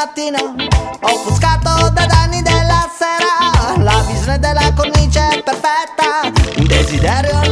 mattina, offuscato dai danni della sera. La visione della cornice è perfetta, un desiderio